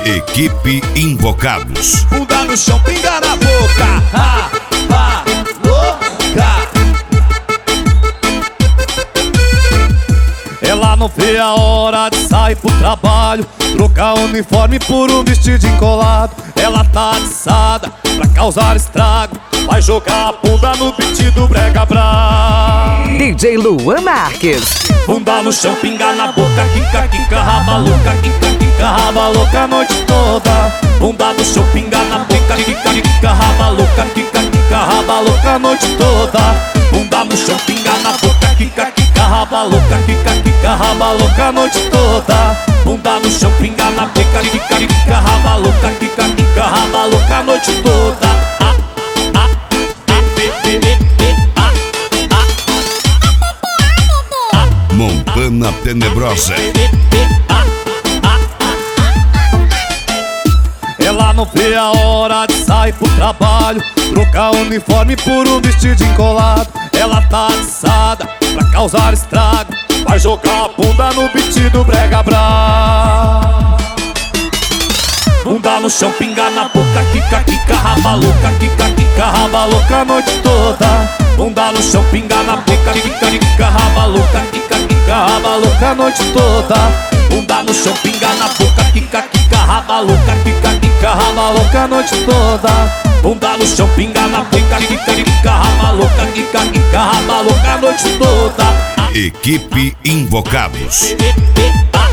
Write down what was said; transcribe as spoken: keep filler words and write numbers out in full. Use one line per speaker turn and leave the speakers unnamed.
Equipe Invocados.
Bunda no chão, pinga na boca. Ha, ha, louca. Ela não vê a hora de sair pro trabalho, trocar uniforme por um vestidinho colado. Ela tá atiçada pra causar estrago, vai jogar a bunda no beat do Brega Brau.
D J Luan Marques.
Bunda no chão, pinga na boca, quica, quica, raba louca, quica, quica, raba louca a noite toda. Bunda no chão, pinga na boca, quica, quica, raba louca, quica, quica, raba louca a noite toda. Bunda no chão, pinga na boca, quica, quica, raba louca, quica, quica, raba louca a noite toda. Bunda no chão, pinga na boca, quica, quica, raba louca, quica, quica, raba louca a noite toda. Ah, ah, ah, be, be, be, be, ah, ah.
Montana Tenebrosa.
Ela não vê a hora de sair pro trabalho, trocar uniforme por um vestidinho colado. Ela tá atiçada pra causar estrago, vai jogar a bunda no beat do Brega Brau. Bunda no chão, pinga na boca, quica, quica, raba louca, quica, quica, raba louca a noite toda. Bunda no chão, pinga na boca, quica, quica, raba louca, quica, quica, raba louca a noite toda. Bunda no chão, pinga na boca, quica, quica, raba louca, quica, quica, raba louca a noite toda. Bunda no chão, pinga na boca, quica, quica, raba louca, quica, quica, raba louca a noite toda.
Equipe Invocados.
Ah,